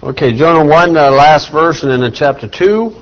Okay, Jonah 1, last verse, and then in chapter 2.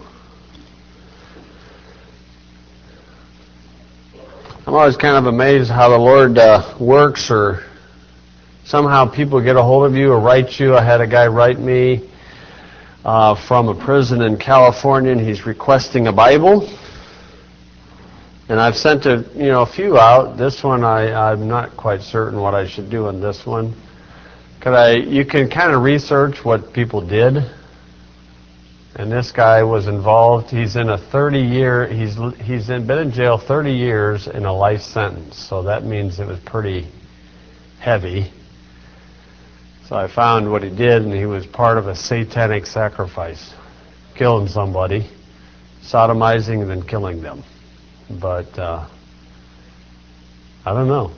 I'm always kind of amazed how the Lord works, or somehow people get a hold of you or write you. I had a guy write me from a prison in California, and he's requesting a Bible. And I've sent a few out. This one, I'm not quite certain what I should do on this one. You can kind of research what people did. And this guy was involved. He's in a 30-year. Been in jail 30 years in a life sentence. So that means it was pretty heavy. So I found what he did, and he was part of a satanic sacrifice, killing somebody, sodomizing, and then killing them. But I don't know.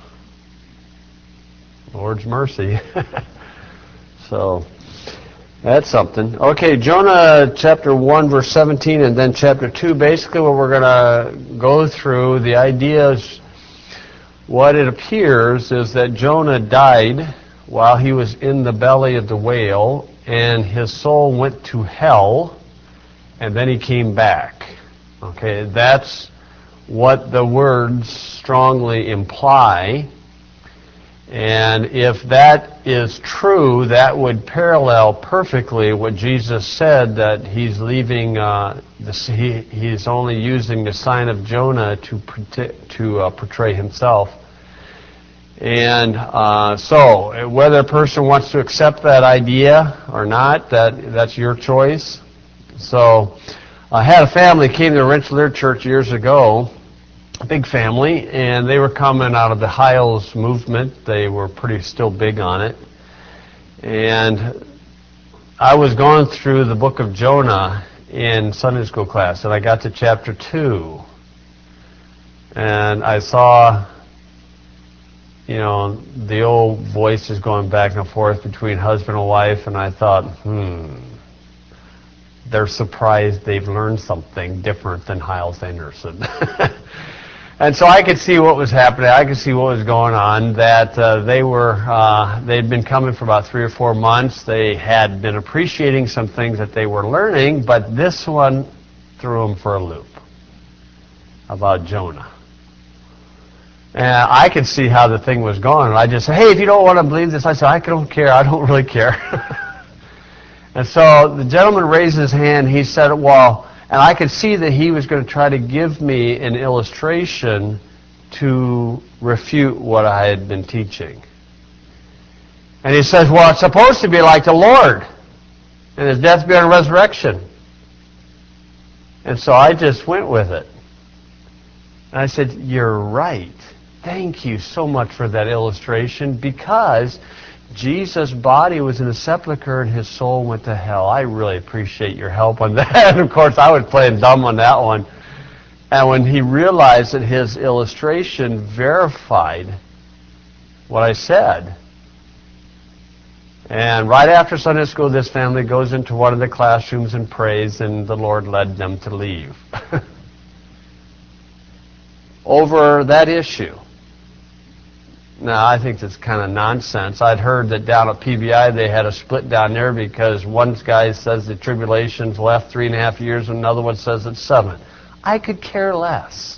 Lord's mercy. So that's something. Okay, Jonah chapter 1, verse 17, and then chapter 2. Basically what we're going to go through, the idea is, what it appears is that Jonah died while he was in the belly of the whale, and his soul went to hell, and then he came back. Okay, that's what the words strongly imply. And if that is true, that would parallel perfectly what Jesus said, that he's leaving. He's only using the sign of Jonah to portray himself. And so, whether a person wants to accept that idea or not, that's your choice. So, I had a family came to the Rensselaer Church years ago. A big family, and they were coming out of the Hiles movement. They were pretty still big on it. And I was going through the book of Jonah in Sunday school class, and I got to chapter 2. And I saw, the old voices going back and forth between husband and wife, and I thought, they're surprised they've learned something different than Hyles Anderson. And so I could see what was happening. I could see what was going on, that they'd been coming for about 3 or 4 months. They had been appreciating some things that they were learning, but this one threw them for a loop about Jonah. And I could see how the thing was going. And I just said, hey, if you don't want to believe this, I said, I don't care. I don't really care. And so the gentleman raised his hand. He said, well, and I could see that he was going to try to give me an illustration to refute what I had been teaching. And he says, well, it's supposed to be like the Lord and his death, burial, and resurrection. And so I just went with it. And I said, you're right. Thank you so much for that illustration, because Jesus' body was in the sepulcher and his soul went to hell. I really appreciate your help on that. And of course, I was playing dumb on that one. And when he realized that his illustration verified what I said, and right after Sunday school, this family goes into one of the classrooms and prays, and the Lord led them to leave over that issue. Now, I think that's kind of nonsense. I'd heard that down at PBI they had a split down there because one guy says the tribulation's left 3.5 years and another one says it's 7. I could care less.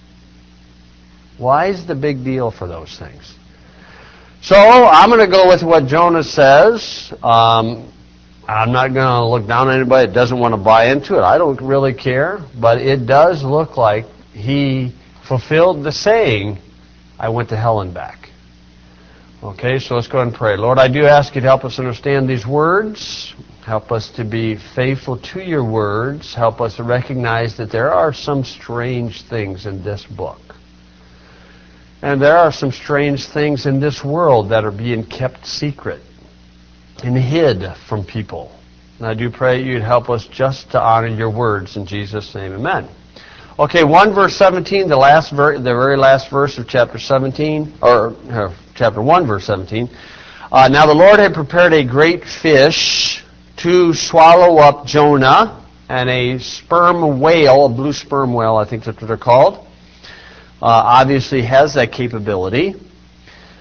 Why is the big deal for those things? So I'm going to go with what Jonah says. I'm not going to look down on anybody that doesn't want to buy into it. I don't really care. But it does look like he fulfilled the saying, I went to hell and back. Okay, so let's go ahead and pray. Lord, I do ask you to help us understand these words. Help us to be faithful to your words. Help us to recognize that there are some strange things in this book. And there are some strange things in this world that are being kept secret and hid from people. And I do pray you'd help us just to honor your words. In Jesus' name, amen. Okay, 1 verse 17, the very last verse of chapter 17, or chapter 1 verse 17. Now the Lord had prepared a great fish to swallow up Jonah, and a sperm whale, a blue sperm whale, I think that's what they're called, obviously has that capability.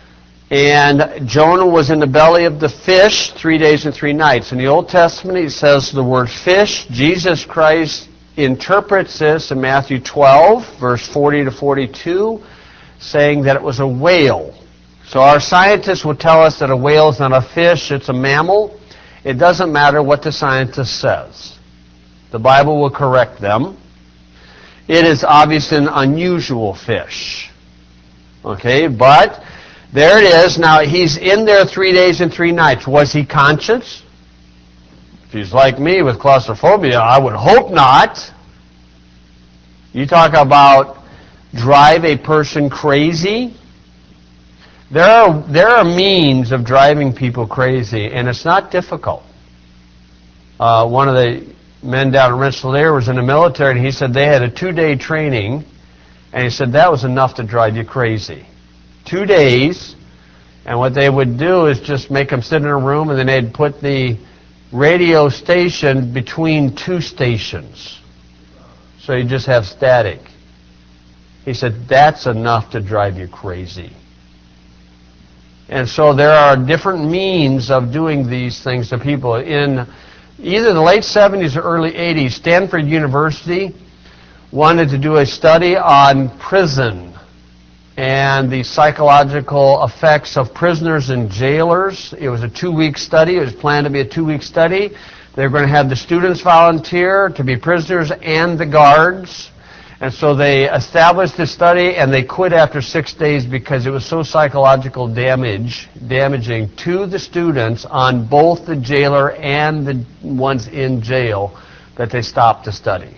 And Jonah was in the belly of the fish 3 days and 3 nights. In the Old Testament, it says the word fish. Jesus Christ interprets this in Matthew 12, verse 40 to 42, saying that it was a whale. So our scientists would tell us that a whale is not a fish, it's a mammal. It doesn't matter what the scientist says. The Bible will correct them. It is obviously an unusual fish. Okay, but there it is. Now, he's in there 3 days and 3 nights. Was he conscious? If he's like me with claustrophobia, I would hope not. You talk about drive a person crazy. There are means of driving people crazy, and it's not difficult. One of the men down in Rensselaer was in the military, and he said they had a 2-day training, and he said that was enough to drive you crazy. 2 days, and what they would do is just make them sit in a room, and then they'd put the radio station between 2 stations. So you just have static. He said that's enough to drive you crazy. And so there are different means of doing these things to people. In either the late 70s or early 80s, Stanford University wanted to do a study on prison and the psychological effects of prisoners and jailers. It was a 2-week study. It was planned to be a 2-week study. They were going to have the students volunteer to be prisoners and the guards. And so they established this study, and they quit after 6 days because it was so psychological damaging to the students on both the jailer and the ones in jail that they stopped the study.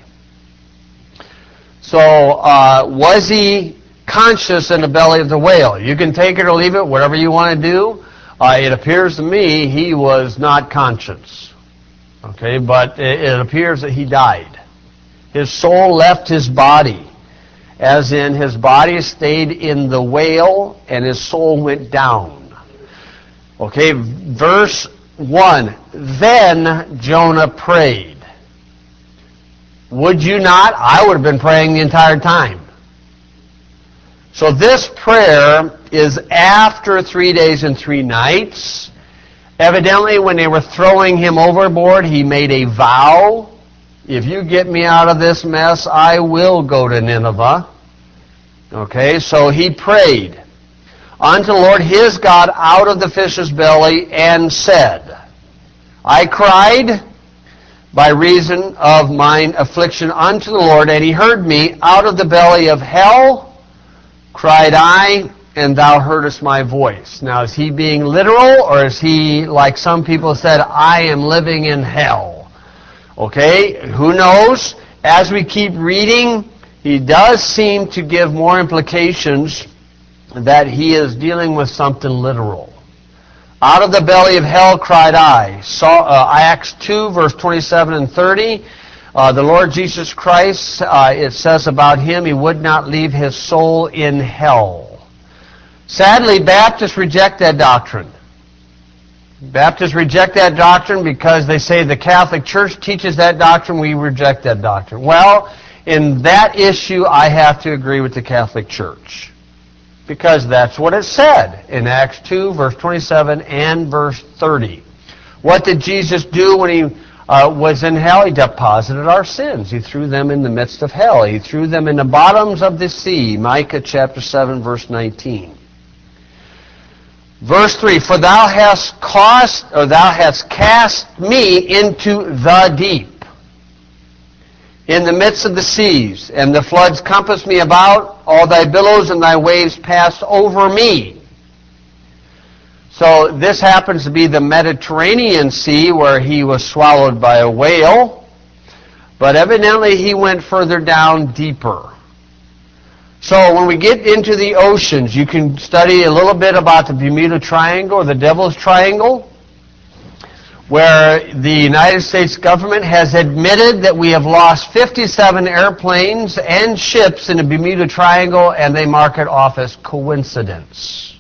So was he conscious in the belly of the whale? You can take it or leave it, whatever you want to do. It appears to me he was not conscious. Okay, but it appears that he died. His soul left his body, as in his body stayed in the whale and his soul went down. Okay, verse 1, then Jonah prayed. Would you not? I would have been praying the entire time. So this prayer is after 3 days and 3 nights. Evidently, when they were throwing him overboard, he made a vow. If you get me out of this mess, I will go to Nineveh. Okay, so he prayed unto the Lord his God out of the fish's belly and said, I cried by reason of mine affliction unto the Lord, and he heard me. Out of the belly of hell cried I, and thou heardest my voice. Now, is he being literal, or is he, like some people said, I am living in hell? Okay, who knows? As we keep reading, he does seem to give more implications that he is dealing with something literal. Out of the belly of hell cried I. Acts 2, verse 27 and 30. The Lord Jesus Christ, it says about him, he would not leave his soul in hell. Sadly, Baptists reject that doctrine. Baptists reject that doctrine because they say the Catholic Church teaches that doctrine, we reject that doctrine. Well, in that issue, I have to agree with the Catholic Church, because that's what it said in Acts 2, verse 27 and verse 30. What did Jesus do when he was in hell? He deposited our sins. He threw them in the midst of hell. He threw them in the bottoms of the sea. Micah chapter 7, verse 19. Verse 3, for thou hast cast me into the deep, in the midst of the seas, and the floods compassed me about, all thy billows and thy waves passed over me. So this happens to be the Mediterranean Sea, where he was swallowed by a whale, but evidently he went further down, deeper. So when we get into the oceans, you can study a little bit about the Bermuda Triangle, or the Devil's Triangle, where the United States government has admitted that we have lost 57 airplanes and ships in the Bermuda Triangle, and they mark it off as coincidence.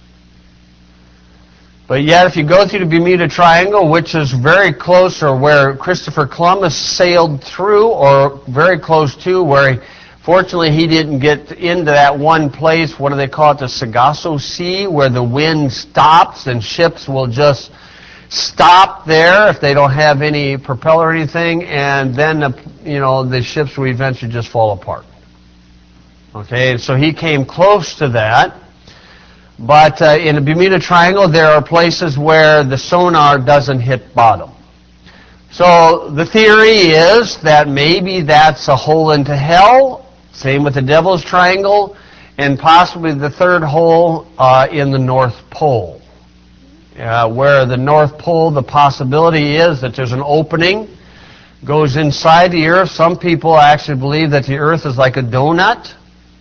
But yet, if you go through the Bermuda Triangle, which is very close, or where Christopher Columbus sailed through, or very close to, where Fortunately, he didn't get into that one place, what do they call it, the Sargasso Sea, where the wind stops and ships will just stop there if they don't have any propeller or anything, and then the ships will eventually just fall apart. Okay, so he came close to that. But in the Bermuda Triangle, there are places where the sonar doesn't hit bottom. So the theory is that maybe that's a hole into hell, same with the Devil's Triangle, and possibly the third hole in the North Pole. Where the North Pole, the possibility is that there's an opening, goes inside the Earth. Some people actually believe that the Earth is like a donut,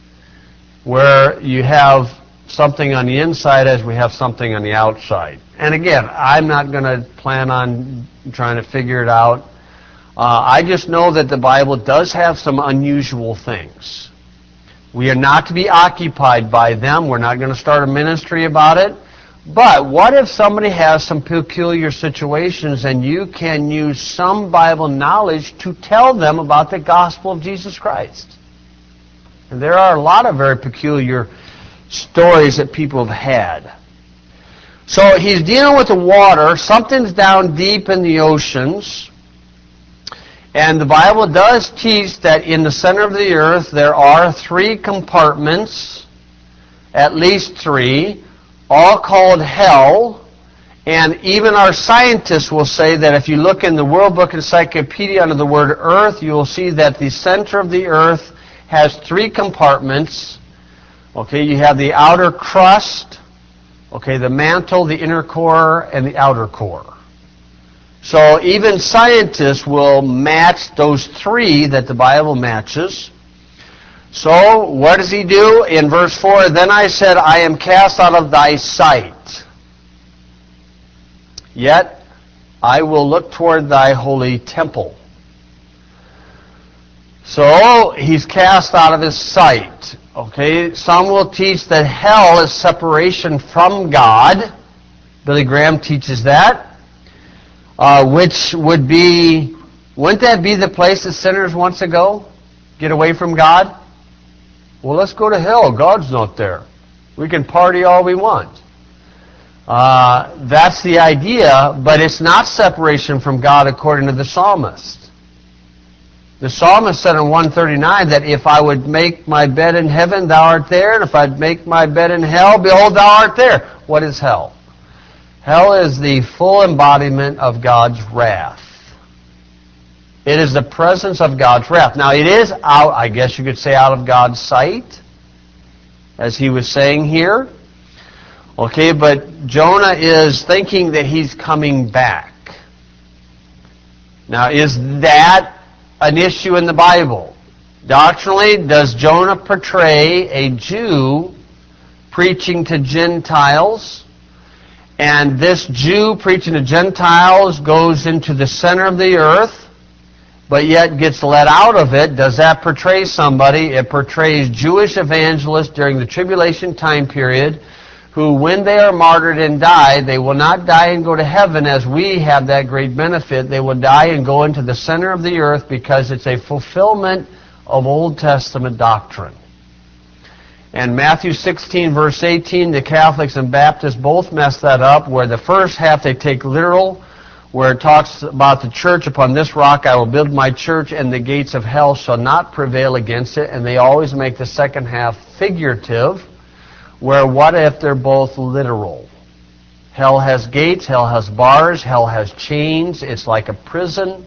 where you have something on the inside as we have something on the outside. And again, I'm not going to plan on trying to figure it out. I just know that the Bible does have some unusual things. We are not to be occupied by them. We're not going to start a ministry about it. But what if somebody has some peculiar situations and you can use some Bible knowledge to tell them about the gospel of Jesus Christ? And there are a lot of very peculiar stories that people have had. So he's dealing with the water. Something's down deep in the oceans. And the Bible does teach that in the center of the earth there are 3 compartments, at least 3, all called hell. And even our scientists will say that if you look in the World Book Encyclopedia under the word earth, you will see that the center of the earth has 3 compartments. Okay, you have the outer crust, okay, the mantle, the inner core, and the outer core. So even scientists will match those 3 that the Bible matches. So what does he do? In verse 4, then I said, I am cast out of thy sight. Yet I will look toward thy holy temple. So he's cast out of his sight. Okay, some will teach that hell is separation from God. Billy Graham teaches that. Which would be, wouldn't that be the place that sinners want to go? Get away from God? Well, let's go to hell. God's not there. We can party all we want. That's the idea, but it's not separation from God according to the psalmist. The psalmist said in 139 that if I would make my bed in heaven, thou art there, and if I'd make my bed in hell, behold, thou art there. What is hell? Hell is the full embodiment of God's wrath. It is the presence of God's wrath. Now, it is out, I guess you could say, out of God's sight, as he was saying here. Okay, but Jonah is thinking that he's coming back. Now, is that an issue in the Bible? Doctrinally, does Jonah portray a Jew preaching to Gentiles? And this Jew preaching to Gentiles goes into the center of the earth, but yet gets let out of it. Does that portray somebody? It portrays Jewish evangelists during the tribulation time period who, when they are martyred and die, they will not die and go to heaven as we have that great benefit. They will die and go into the center of the earth because it's a fulfillment of Old Testament doctrine. And Matthew 16, verse 18, the Catholics and Baptists both mess that up, where the first half they take literal, where it talks about the church, upon this rock I will build my church, and the gates of hell shall not prevail against it. And they always make the second half figurative, where what if they're both literal? Hell has gates, hell has bars, hell has chains. It's like a prison.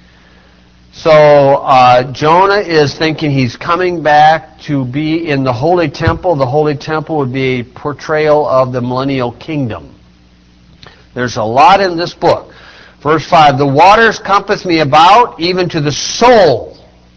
So Jonah is thinking he's coming back to be in the Holy Temple. The Holy Temple would be a portrayal of the millennial kingdom. There's a lot in this book. Verse 5, the waters compass me about, even to the soul.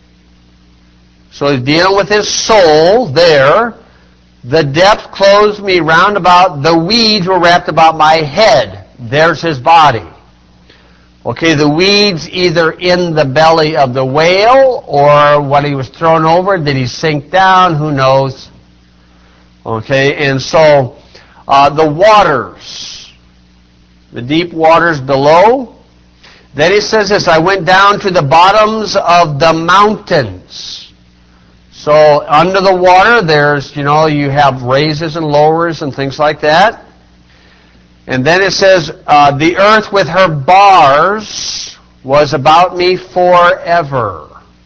So he's dealing with his soul there. The depth closed me round about. The weeds were wrapped about my head. There's his body. Okay, the weeds either in the belly of the whale or when he was thrown over, did he sink down? Who knows? Okay, and so the waters, the deep waters below. Then he says this, I went down to the bottoms of the mountains. So under the water, there's, you have raises and lowers and things like that. And then it says, the earth with her bars was about me forever.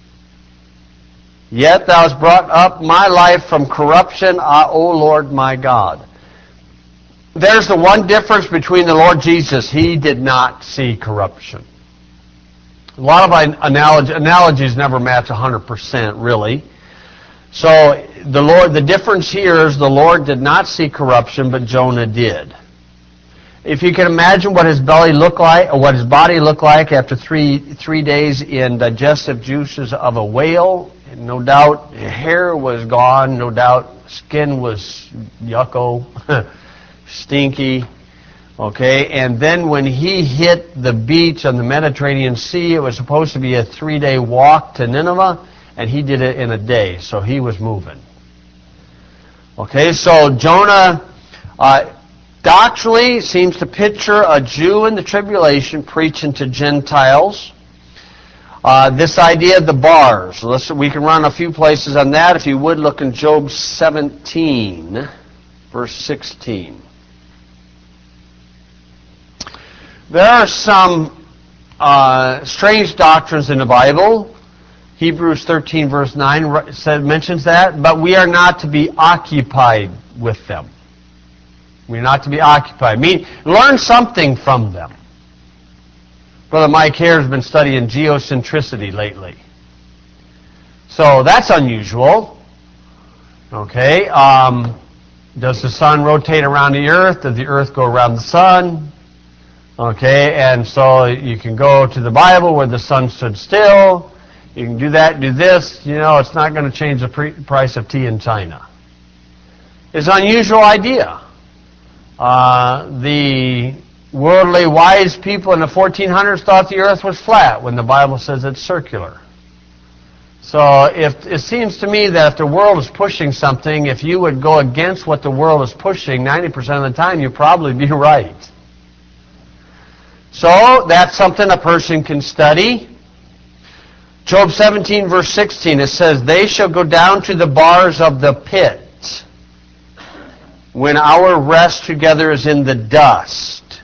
Yet thou hast brought up my life from corruption, O Lord my God. There's the one difference between the Lord Jesus. He did not see corruption. A lot of analogies never match 100%, really. So the difference here is the Lord did not see corruption, but Jonah did. If you can imagine what his belly looked like, or what his body looked like after three days in digestive juices of a whale, no doubt hair was gone, no doubt skin was yucko, stinky. Okay, and then when he hit the beach on the Mediterranean Sea, it was supposed to be a 3-day walk to Nineveh, and he did it in a day, so he was moving. Okay, so Jonah doctrinally seems to picture a Jew in the tribulation preaching to Gentiles. This idea of the bars, we can run a few places on that. If you would, look in Job 17, verse 16. There are some strange doctrines in the Bible. Hebrews 13, verse 9 mentions that, but we are not to be occupied with them. We're not to be occupied. Learn something from them. Brother Mike Hare has been studying geocentricity lately. So that's unusual. Okay. Does the sun rotate around the earth? Does the earth go around the sun? Okay, and so you can go to the Bible where the sun stood still. You can do that, do this. It's not going to change the price of tea in China. It's an unusual idea. The worldly wise people in the 1400s thought the earth was flat when the Bible says it's circular. So it seems to me that if the world is pushing something, if you would go against what the world is pushing, 90% of the time you'd probably be right. So that's something a person can study. Job 17, verse 16, it says, they shall go down to the bars of the pit when our rest together is in the dust.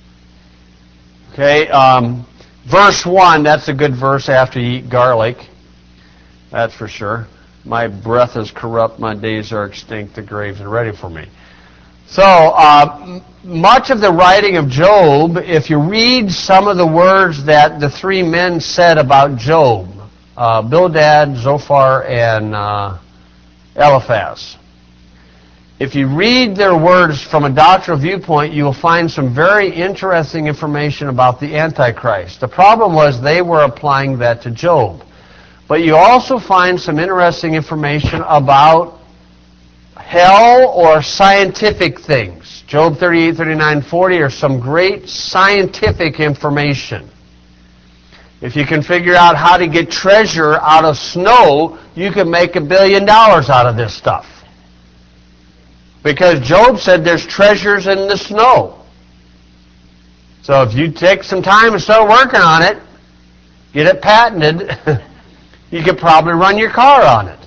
Okay, verse 1, that's a good verse after you eat garlic. That's for sure. My breath is corrupt, my days are extinct, the graves are ready for me. So, much of the writing of Job, if you read some of the words that the three men said about Job, Bildad, Zophar, and Eliphaz, if you read their words from a doctrinal viewpoint, you will find some very interesting information about the Antichrist. The problem was they were applying that to Job. But you also find some interesting information about hell or scientific things. Job 38, 39, 40 are some great scientific information. If you can figure out how to get treasure out of snow, you can make $1 billion out of this stuff. Because Job said there's treasures in the snow. So if you take some time and start working on it, get it patented, you could probably run your car on it.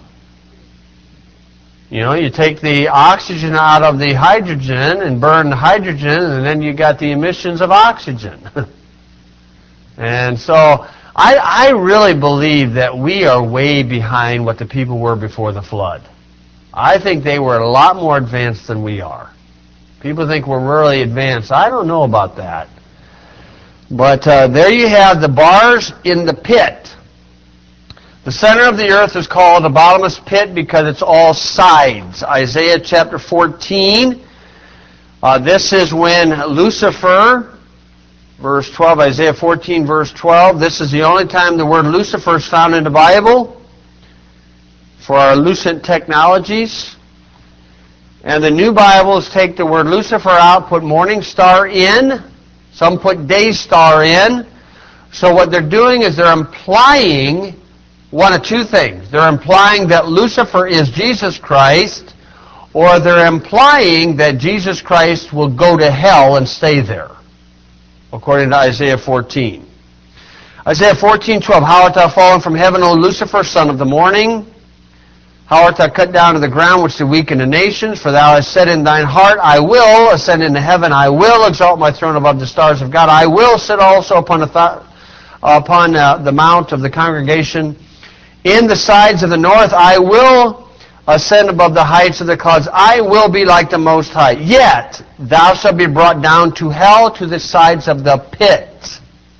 You take the oxygen out of the hydrogen and burn the hydrogen, and then you got the emissions of oxygen. And so I really believe that we are way behind what the people were before the flood. I think they were a lot more advanced than we are. People think we're really advanced. I don't know about that. But there you have the bars in the pit. The center of the earth is called the bottomless pit because it's all sides. Isaiah chapter 14. This is when Lucifer, verse 12, Isaiah 14, verse 12. This is the only time the word Lucifer is found in the Bible for our Lucent technologies. And the new Bibles take the word Lucifer out, put morning star in. Some put day star in. So what they're doing is they're implying one of two things. They're implying that Lucifer is Jesus Christ, or they're implying that Jesus Christ will go to hell and stay there, according to Isaiah 14. Isaiah 14:12, how art thou fallen from heaven, O Lucifer, son of the morning? How art thou cut down to the ground, which do weaken the nations? For thou hast said in thine heart, I will ascend into heaven. I will exalt my throne above the stars of God. I will sit also upon the mount of the congregation in the sides of the north. I will ascend above the heights of the clouds. I will be like the Most High. Yet thou shalt be brought down to hell, to the sides of the pit.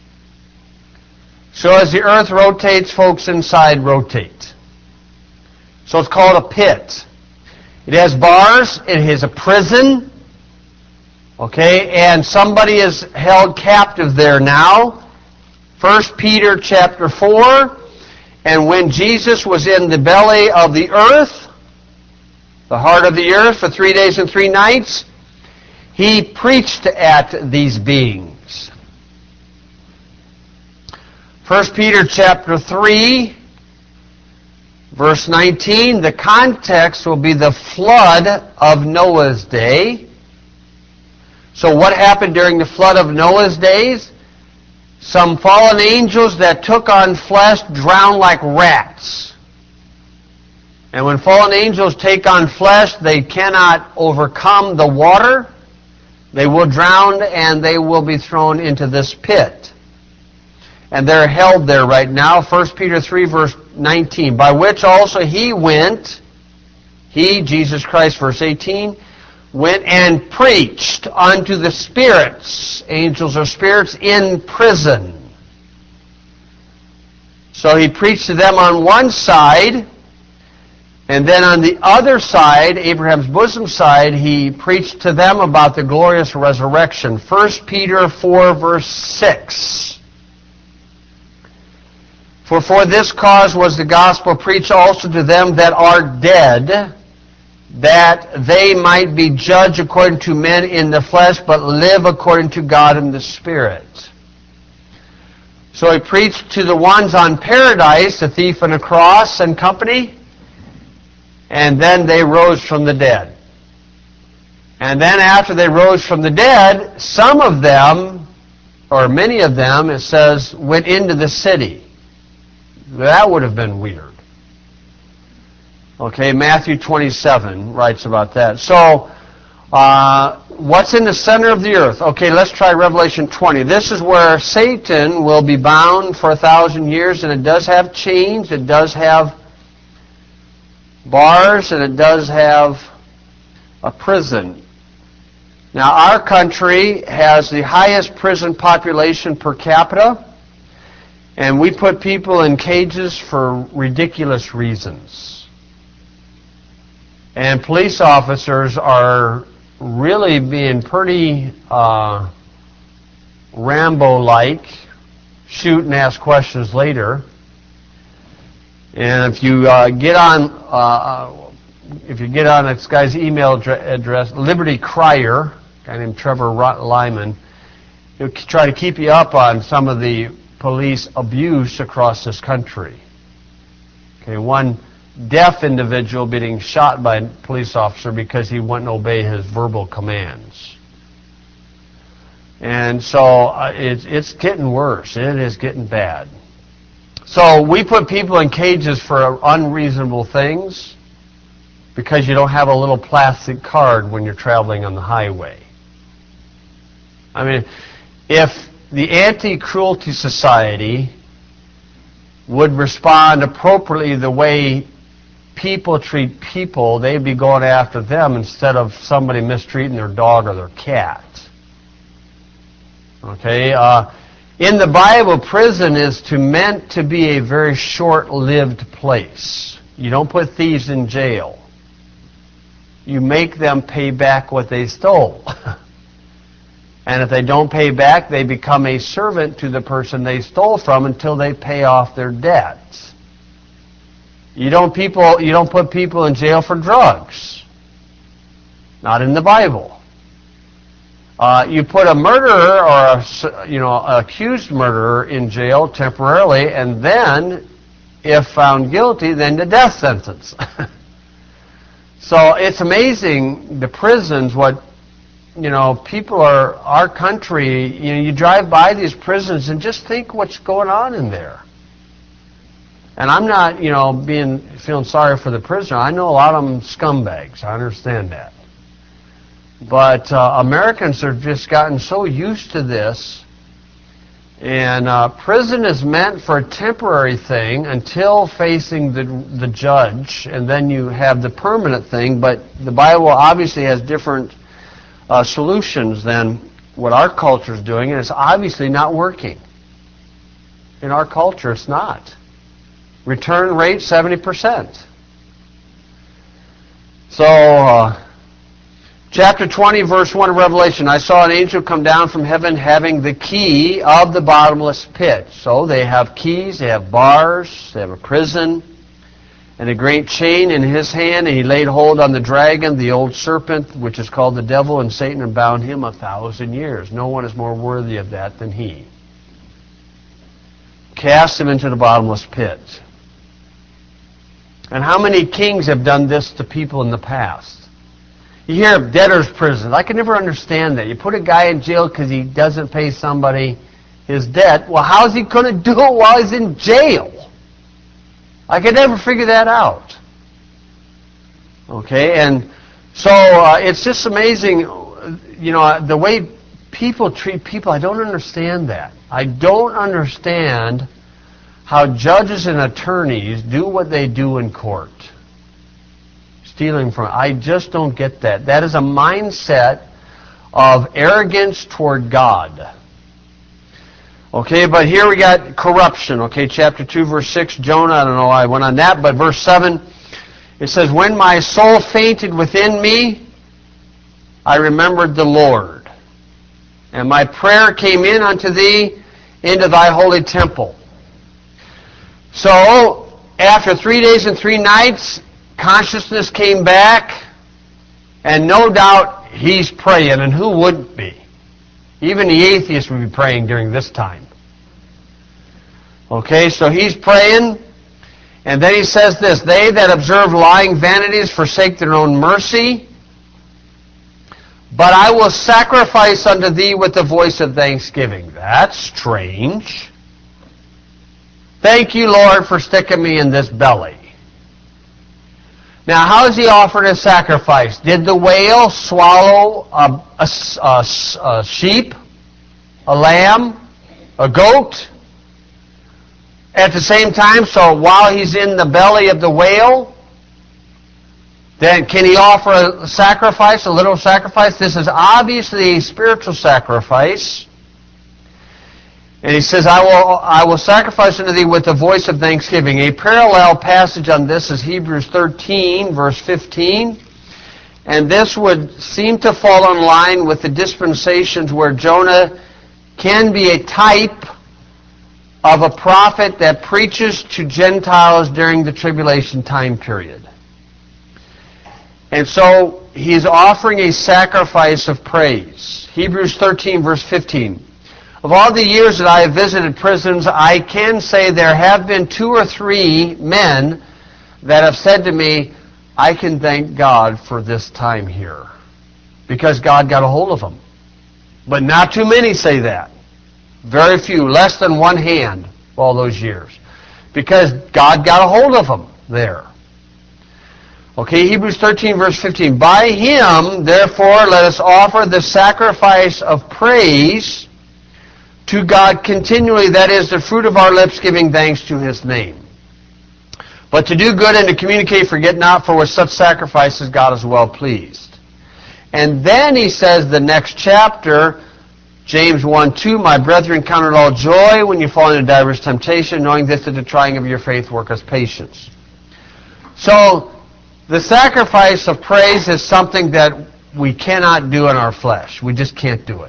So as the earth rotates, folks inside rotate. So it's called a pit. It has bars. It is a prison. Okay, and somebody is held captive there now. 1 Peter chapter 4. And when Jesus was in the belly of the earth, the heart of the earth, for 3 days and 3 nights, he preached at these beings. 1 Peter chapter 3, verse 19, the context will be the flood of Noah's day. So what happened during the flood of Noah's days? Some fallen angels that took on flesh drowned like rats. And when fallen angels take on flesh, they cannot overcome the water. They will drown and they will be thrown into this pit. And they're held there right now. 1 Peter 3, verse 19. By which also he went, he, Jesus Christ, verse 18, went and preached unto the spirits, angels or spirits, in prison. So he preached to them on one side, and then on the other side, Abraham's bosom side, he preached to them about the glorious resurrection. 1 Peter 4, verse 6. For this cause was the gospel preached also to them that are dead, that they might be judged according to men in the flesh, but live according to God in the Spirit. So he preached to the ones on paradise, the thief on a cross and company, and then they rose from the dead. And then after they rose from the dead, some of them, or many of them, it says, went into the city. That would have been weird. Okay, Matthew 27 writes about that. So, what's in the center of the earth? Okay, let's try Revelation 20. This is where Satan will be bound for 1,000 years, and it does have chains, it does have bars, and it does have a prison. Now, our country has the highest prison population per capita, and we put people in cages for ridiculous reasons. And police officers are really being pretty Rambo-like, shoot and ask questions later. And if you get on this guy's email address, Liberty Crier, a guy named Trevor Lyman, he'll try to keep you up on some of the police abuse across this country. Okay, one deaf individual being shot by a police officer because he wouldn't obey his verbal commands. And so it's getting worse. It is getting bad. So we put people in cages for unreasonable things because you don't have a little plastic card when you're traveling on the highway. I mean, if the Anti-Cruelty Society would respond appropriately the way people treat people, they'd be going after them instead of somebody mistreating their dog or their cat. Okay? In the Bible, prison is meant to be a very short-lived place. You don't put thieves in jail. You make them pay back what they stole. And if they don't pay back, they become a servant to the person they stole from until they pay off their debts. You don't put people in jail for drugs. Not in the Bible. You put a murderer or an accused murderer in jail temporarily, and then, if found guilty, then the death sentence. So it's amazing, the prisons, what people our country, you drive by these prisons and just think what's going on in there. And I'm not, feeling sorry for the prisoner. I know a lot of them scumbags. I understand that. But Americans have just gotten so used to this. And prison is meant for a temporary thing until facing the judge, and then you have the permanent thing. But the Bible obviously has different solutions than what our culture is doing, and it's obviously not working. In our culture, it's not. Return rate 70%. So, chapter 20, verse 1 of Revelation, I saw an angel come down from heaven having the key of the bottomless pit. So they have keys, they have bars, they have a prison, and a great chain in his hand, and he laid hold on the dragon, the old serpent, which is called the devil and Satan, and bound him 1,000 years. No one is more worthy of that than he. Cast him into the bottomless pit. And how many kings have done this to people in the past? You hear of debtor's prison. I can never understand that. You put a guy in jail because he doesn't pay somebody his debt. Well, how's he going to do it while he's in jail? I could never figure that out. Okay, and so it's just amazing, the way people treat people. I don't understand that. I don't understand how judges and attorneys do what they do in court. Stealing from, I just don't get that. That is a mindset of arrogance toward God. Okay, but here we got corruption. Okay, chapter 2, verse 6, Jonah, I don't know why I went on that, but verse 7, it says, when my soul fainted within me, I remembered the Lord, and my prayer came in unto thee into thy holy temple. So, after 3 days and 3 nights, consciousness came back, and no doubt he's praying, and who wouldn't be? Even the atheist would be praying during this time. Okay, so he's praying, and then he says this, they that observe lying vanities forsake their own mercy, but I will sacrifice unto thee with the voice of thanksgiving. That's strange. Thank you, Lord, for sticking me in this belly. Now, how is he offered a sacrifice? Did the whale swallow a sheep, a lamb, a goat at the same time? So while he's in the belly of the whale, then can he offer a sacrifice, a literal sacrifice? This is obviously a spiritual sacrifice. And he says, I will sacrifice unto thee with the voice of thanksgiving. A parallel passage on this is Hebrews 13, verse 15. And this would seem to fall in line with the dispensations where Jonah can be a type of a prophet that preaches to Gentiles during the tribulation time period. And so he's offering a sacrifice of praise. Hebrews 13, verse 15. Of all the years that I have visited prisons, I can say there have been 2 or 3 men that have said to me, I can thank God for this time here, because God got a hold of them. But not too many say that. Very few, less than one hand all those years, because God got a hold of them there. Okay, Hebrews 13, verse 15. By him, therefore, let us offer the sacrifice of praise to God continually, that is, the fruit of our lips, giving thanks to his name. But to do good and to communicate, forget not, for with such sacrifices God is well pleased. And then he says, the next chapter, James 1:2, my brethren, count it all joy when you fall into diverse temptation, knowing this, that the trying of your faith worketh patience. So, the sacrifice of praise is something that we cannot do in our flesh. We just can't do it.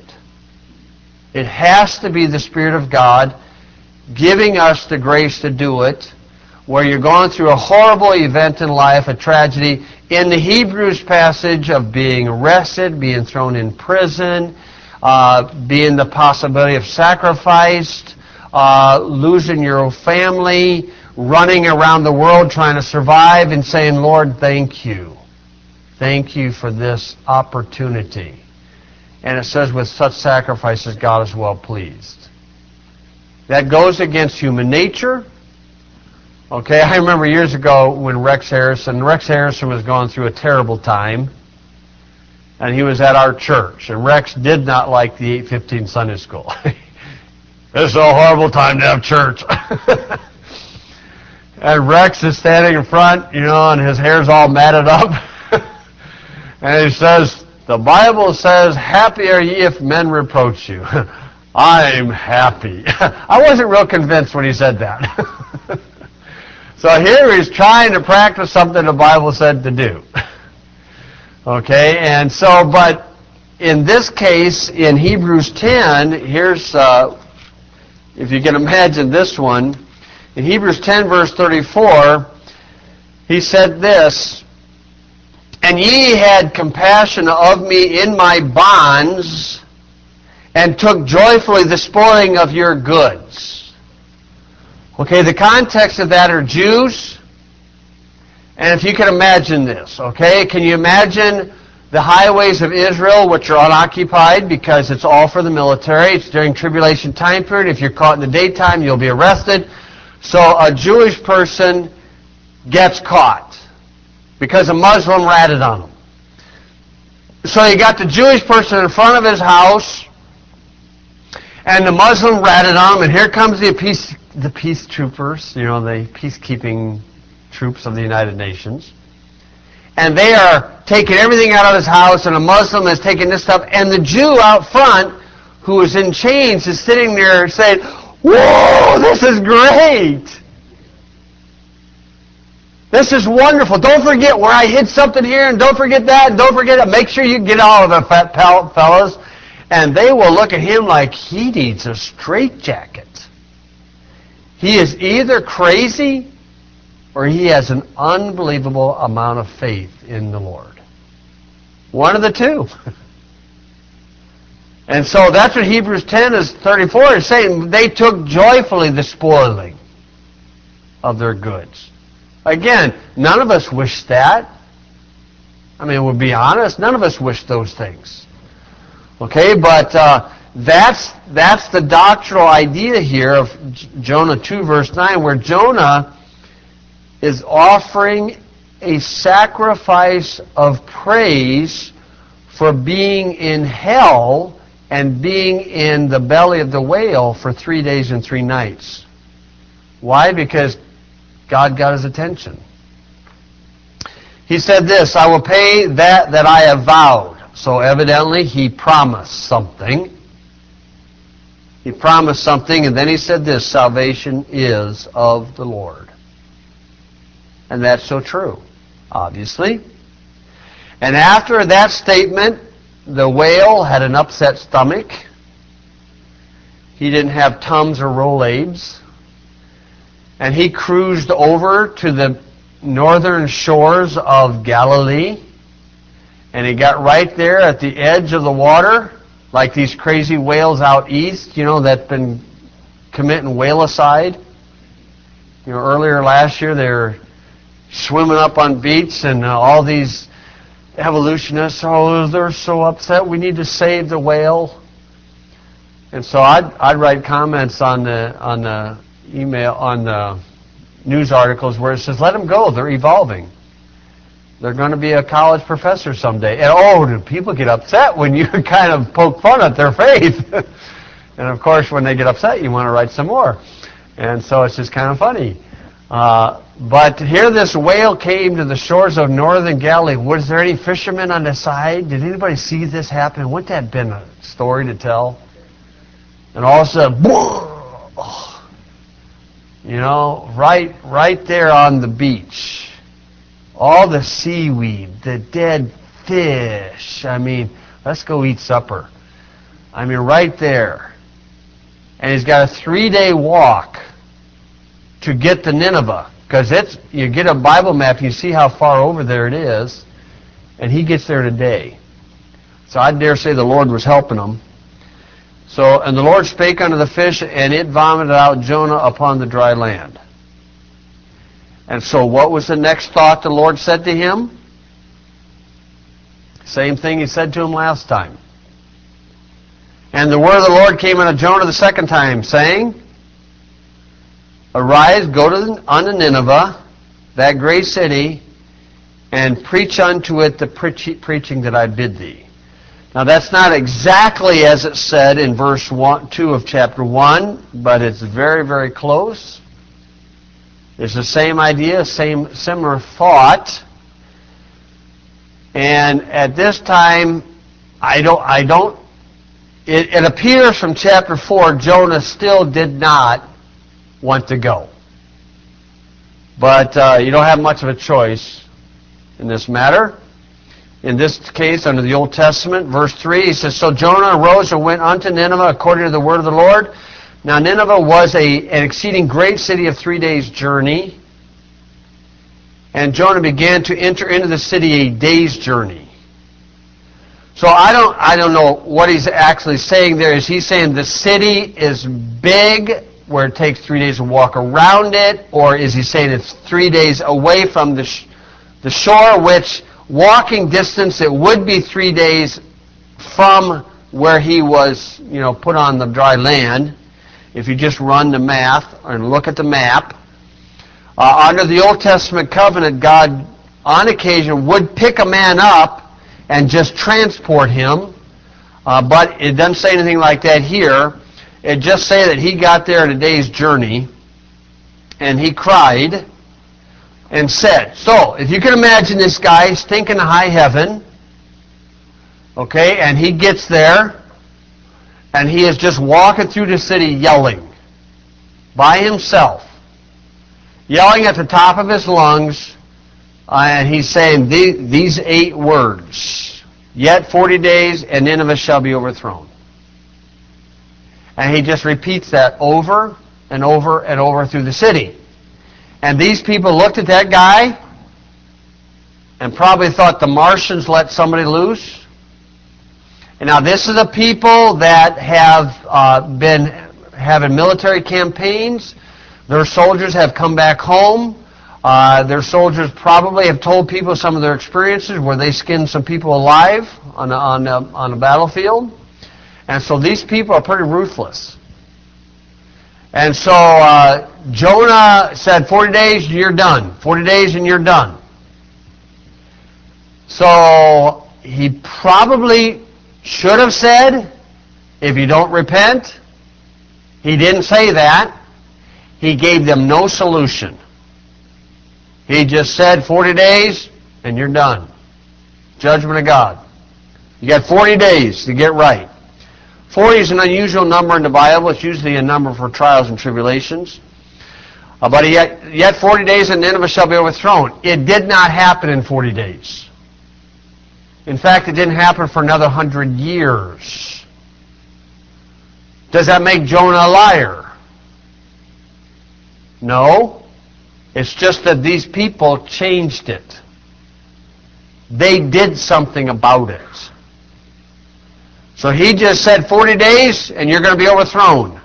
It has to be the Spirit of God giving us the grace to do it, where you're going through a horrible event in life, a tragedy. In the Hebrews passage of being arrested, being thrown in prison, being the possibility of sacrifice, losing your family, running around the world trying to survive and saying, Lord, thank you. Thank you for this opportunity. And it says, with such sacrifices, God is well pleased. That goes against human nature. Okay, I remember years ago when Rex Harrison was going through a terrible time, and he was at our church, and Rex did not like the 8:15 Sunday school. This is a horrible time to have church. And Rex is standing in front, and his hair's all matted up. And he says, the Bible says, happy are ye if men reproach you. I'm happy. I wasn't real convinced when he said that. So here he's trying to practice something the Bible said to do. Okay, and so, but in this case, in Hebrews 10, here's, if you can imagine this one, in Hebrews 10, verse 34, he said this, and ye had compassion of me in my bonds, and took joyfully the spoiling of your goods. Okay, the context of that are Jews, and if you can imagine this, okay, can you imagine the highways of Israel, which are unoccupied because it's all for the military. It's during tribulation time period. If you're caught in the daytime, you'll be arrested. So a Jewish person gets caught because a Muslim ratted on him. So you got the Jewish person in front of his house, and the Muslim ratted on him, and here comes the peace troopers, the peacekeeping troops of the United Nations. And they are taking everything out of his house, and a Muslim is taking this stuff, and the Jew out front, who is in chains, is sitting there saying, whoa, this is great! This is wonderful. Don't forget where I hid something here, and don't forget that, and don't forget it. Make sure you get all of it, fellas. And they will look at him like he needs a straitjacket. He is either crazy or he has an unbelievable amount of faith in the Lord. One of the two. And so that's what Hebrews 10:34 is saying. They took joyfully the spoiling of their goods. Again, none of us wish that. I mean, we'll be honest, none of us wish those things. Okay, but that's the doctrinal idea here of Jonah 2, verse 9, where Jonah is offering a sacrifice of praise for being in hell and being in the belly of the whale for 3 days and 3 nights. Why? Because God got his attention. He said this, I will pay that I have vowed. So evidently he promised something. He promised something, and then he said this, salvation is of the Lord. And that's so true, obviously. And after that statement, the whale had an upset stomach. He didn't have Tums or Rolaids. And he cruised over to the northern shores of Galilee. And he got right there at the edge of the water, like these crazy whales out east, that's been committing whalicide. Earlier last year they were swimming up on beach, and all these evolutionists, they're so upset, we need to save the whale. And so I'd write comments on the email, on the news articles where it says, let them go, they're evolving. They're going to be a college professor someday. And do people get upset when you kind of poke fun at their faith? And of course, when they get upset, you want to write some more. And so it's just kind of funny. But here this whale came to the shores of northern Galilee. Was there any fishermen on the side? Did anybody see this happen? Wouldn't that have been a story to tell? And all of a sudden, right there on the beach. All the seaweed, the dead fish. I mean, let's go eat supper. I mean, right there. And he's got a 3-day walk to get to Nineveh. Because you get a Bible map, you see how far over there it is. And he gets there today. So I dare say the Lord was helping him. So, and the Lord spake unto the fish, and it vomited out Jonah upon the dry land. And so what was the next thought the Lord said to him? Same thing he said to him last time. And the word of the Lord came unto Jonah the second time, saying, Arise, go unto Nineveh, that great city, and preach unto it the preaching that I bid thee. Now that's not exactly as it said in verse 2 of chapter 1, but it's very, very close. It's the same idea, similar thought. And at this time, it appears from chapter 4, Jonah still did not want to go. But you don't have much of a choice in this matter. In this case, under the Old Testament, verse 3, he says, So Jonah arose and went unto Nineveh according to the word of the Lord. Now Nineveh was an exceeding great city of 3 days' journey. And Jonah began to enter into the city a day's journey. So I don't know what he's actually saying there. Is he saying the city is big, where it takes 3 days to walk around it, or is he saying it's 3 days away from the shore, which walking distance it would be 3 days from where he was, put on the dry land, if you just run the math and look at the map. Under the Old Testament covenant, God on occasion would pick a man up and just transport him, but it doesn't say anything like that here. It just say that he got there in a day's journey, and he cried and said, so if you can imagine this guy stinking to high heaven, okay, and he gets there, and he is just walking through the city yelling by himself, yelling at the top of his lungs, and he's saying these 8 words, yet 40 days and Nineveh shall be overthrown. And he just repeats that over and over and over through the city. And these people looked at that guy and probably thought the Martians let somebody loose. And now this is a people that have been having military campaigns. Their soldiers have come back home. Their soldiers probably have told people some of their experiences where they skinned some people alive on a battlefield. And so these people are pretty ruthless. And so Jonah said, 40 days and you're done. 40 days and you're done. So he probably should have said, if you don't repent. He didn't say that. He gave them no solution. He just said 40 days and you're done. Judgment of God. You got 40 days to get right. 40 is an unusual number in the Bible. It's usually a number for trials and tribulations. But yet 40 days and Nineveh shall be overthrown. It did not happen in 40 days. In fact, it didn't happen for another 100 years. Does that make Jonah a liar? No. It's just that these people changed it. They did something about it. So he just said 40 days and you're going to be overthrown.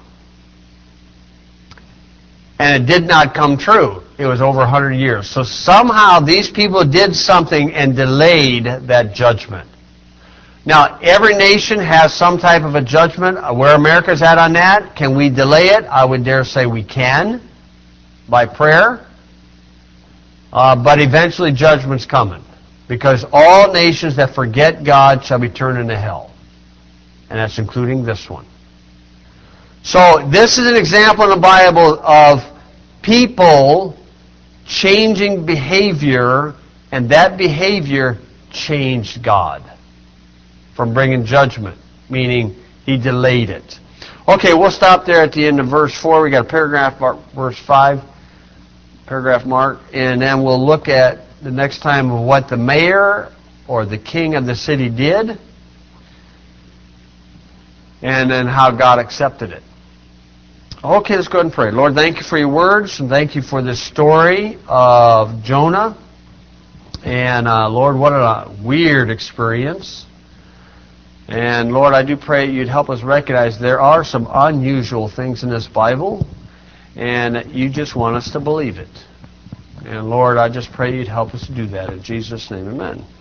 And it did not come true. It was over 100 years. So somehow these people did something and delayed that judgment. Now, every nation has some type of a judgment. Where America's at on that, can we delay it? I would dare say we can, by prayer. But eventually judgment's coming. Because all nations that forget God shall be turned into hell. And that's including this one. So this is an example in the Bible of people changing behavior, and that behavior changed God from bringing judgment, meaning he delayed it. Okay, we'll stop there at the end of verse 4. We got a paragraph mark, verse 5, paragraph mark, and then we'll look at the next time of what the mayor or the king of the city did, and then how God accepted it. Okay, let's go ahead and pray. Lord, thank you for your words, and thank you for this story of Jonah. And Lord, what a weird experience. And Lord, I do pray you'd help us recognize there are some unusual things in this Bible, and you just want us to believe it. And Lord, I just pray you'd help us to do that. In Jesus' name, amen.